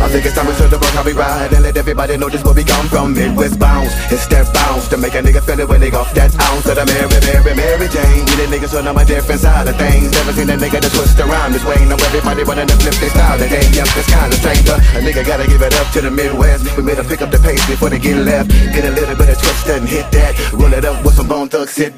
think it's time we should the rock how we ride and let everybody know just where we come from. Midwest bounce, it's that bounce to make a nigga feel it when they off that ounce of the Mary Jane. We the niggas on my different side of things. Never seen a nigga that twist around this way. Now everybody running the flip their style today. Yep, it's kinda strange, but a nigga gotta give it up to the Midwest. We made her pick up the pace before they get left. Get a little bit of twist and hit that. Roll it up with some Bone Thugs, sit